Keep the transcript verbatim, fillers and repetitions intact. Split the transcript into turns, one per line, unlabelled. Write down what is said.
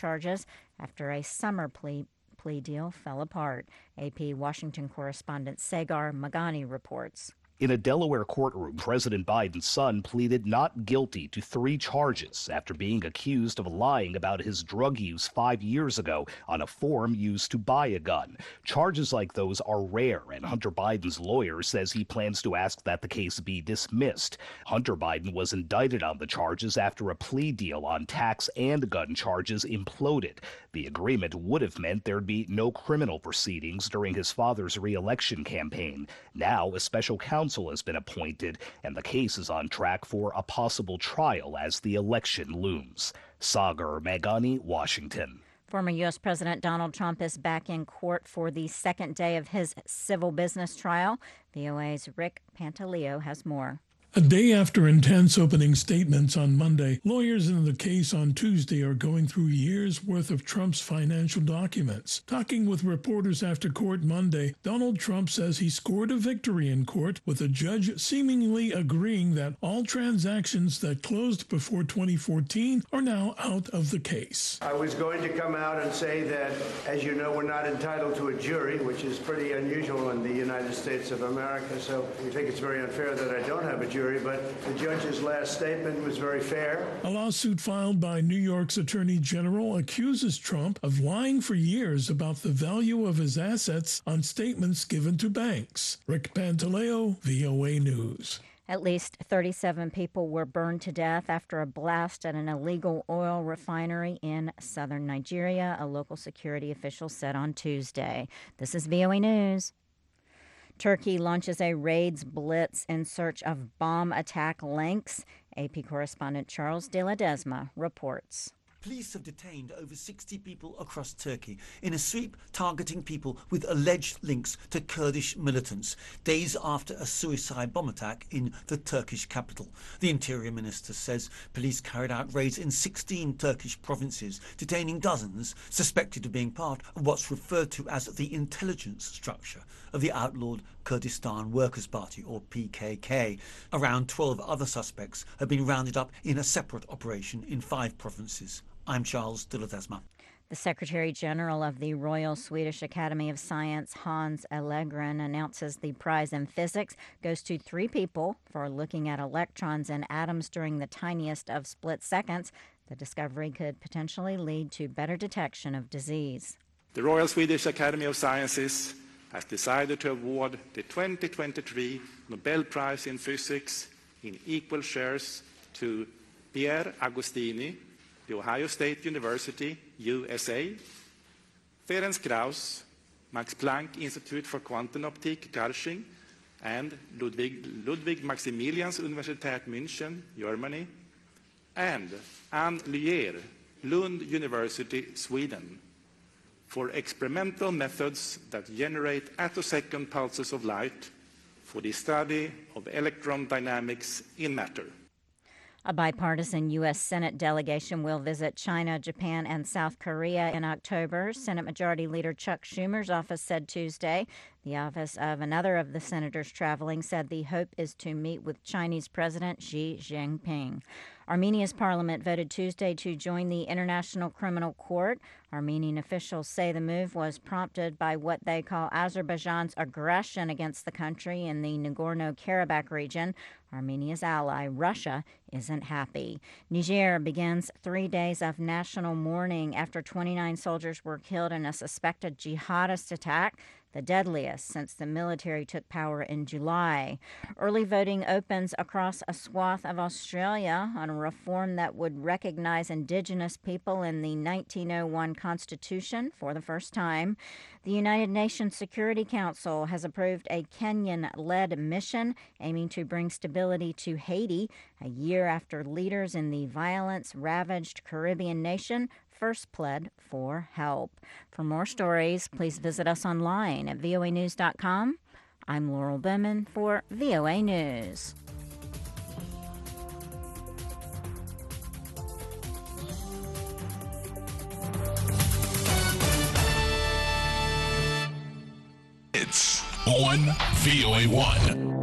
charges after a summer plea plea deal fell apart. A P Washington correspondent Sagar Magani reports.
In a Delaware courtroom, President Biden's son pleaded not guilty to three charges after being accused of lying about his drug use five years ago on a form used to buy a gun. Charges like those are rare, and Hunter Biden's lawyer says he plans to ask that the case be dismissed. Hunter Biden was indicted on the charges after a plea deal on tax and gun charges imploded. The agreement would have meant there'd be no criminal proceedings during his father's re-election campaign. Now, a special counsel has been appointed, and the case is on track for a possible trial as the election looms. Sagar Magani, Washington.
Former U S. President Donald Trump is back in court for the second day of his civil business trial. V O A's Rick Pantaleo has more.
A day after intense opening statements on Monday, lawyers in the case on Tuesday are going through years' worth of Trump's financial documents. Talking with reporters after court Monday, Donald Trump says he scored a victory in court, with a judge seemingly agreeing that all transactions that closed before twenty fourteen are now out of the case.
I was going to come out and say that, as you know, we're not entitled to a jury, which is pretty unusual in the United States of America, so we think it's very unfair that I don't have a jury. But the judge's last statement was very fair.
A lawsuit filed by New York's Attorney General accuses Trump of lying for years about the value of his assets on statements given to banks. Rick Pantaleo, V O A News.
At least thirty-seven people were burned to death after a blast at an illegal oil refinery in southern Nigeria, a local security official said on Tuesday. This is V O A News. Turkey launches a raids blitz in search of bomb attack links. A P correspondent Charles de la Desma reports.
Police have detained over sixty people across Turkey in a sweep targeting people with alleged links to Kurdish militants, days after a suicide bomb attack in the Turkish capital. The Interior Minister says police carried out raids in sixteen Turkish provinces, detaining dozens suspected of being part of what's referred to as the intelligence structure of the outlawed Kurdistan Workers' Party, or P K K. Around twelve other suspects have been rounded up in a separate operation in five provinces. I'm Charles de la Desma.
The Secretary General of the Royal Swedish Academy of Science, Hans Allegren, announces the prize in physics goes to three people for looking at electrons and atoms during the tiniest of split seconds. The discovery could potentially lead to better detection of disease.
The Royal Swedish Academy of Sciences has decided to award the twenty twenty-three Nobel Prize in Physics in equal shares to Pierre Agostini, The Ohio State University, U S A, Ferenc Krauss, Max Planck Institute for Quantenoptik, Garching, and Ludwig, Ludwig Maximilians Universität München, Germany, and Anne Luyer, Lund University, Sweden, for experimental methods that generate attosecond pulses of light for the study of electron dynamics in matter.
A bipartisan U S. Senate delegation will visit China, Japan, and South Korea in October. Senate Majority Leader Chuck Schumer's office said Tuesday. The office of another of the senators traveling said the hope is to meet with Chinese President Xi Jinping. Armenia's parliament voted Tuesday to join the International Criminal Court. Armenian officials say the move was prompted by what they call Azerbaijan's aggression against the country in the Nagorno-Karabakh region. Armenia's ally, Russia, isn't happy. Niger begins three days of national mourning after twenty-nine soldiers were killed in a suspected jihadist attack, the deadliest since the military took power in July. Early voting opens across a swath of Australia on a reform that would recognize Indigenous people in the nineteen oh one Constitution for the first time. The United Nations Security Council has approved a Kenyan-led mission aiming to bring stability to Haiti a year after leaders in the violence-ravaged Caribbean nation first pled for help. For more stories, please visit us online at V O A news dot com. I'm Laurel Bowman for V O A News.
It's on V O A one.